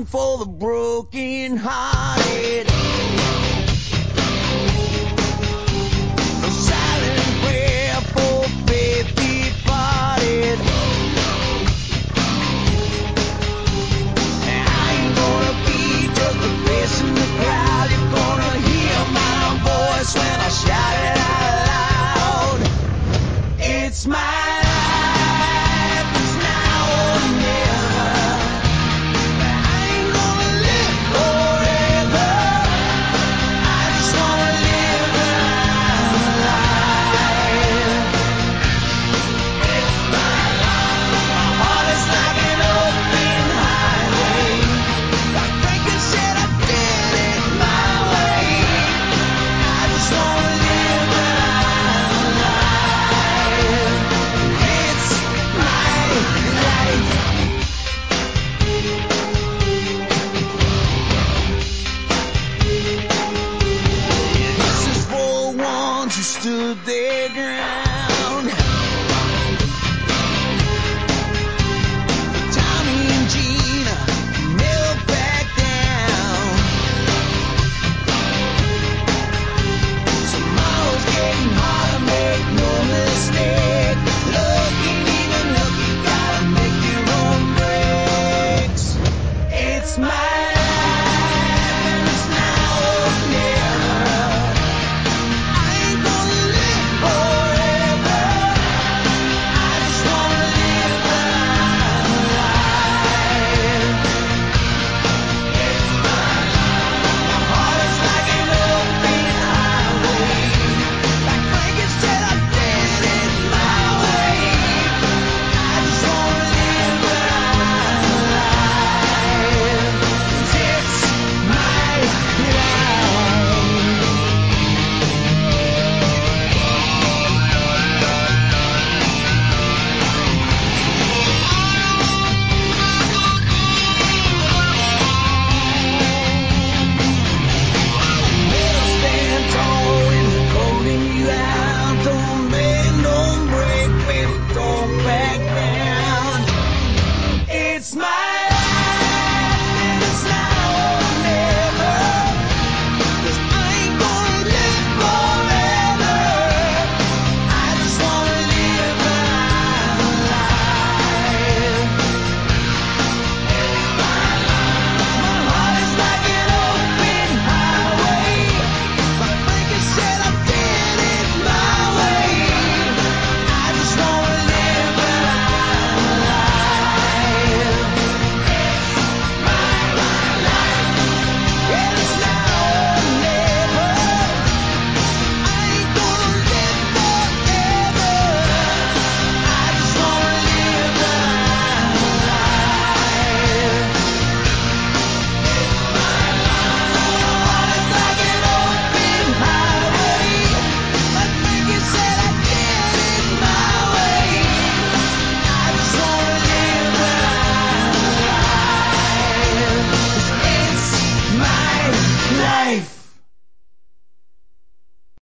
song for the broken hearted. A silent prayer for faith departed. I ain't gonna be just a face in the crowd. You're gonna hear my voice when I shout it out loud. It's my life, it's now or never. I ain't gonna live forever. I just wanna live my life. It's my life. My heart is like an open highway. Like Franklin said, I did it my way. I just wanna live my life. It's my life. This is for ones who stood their ground.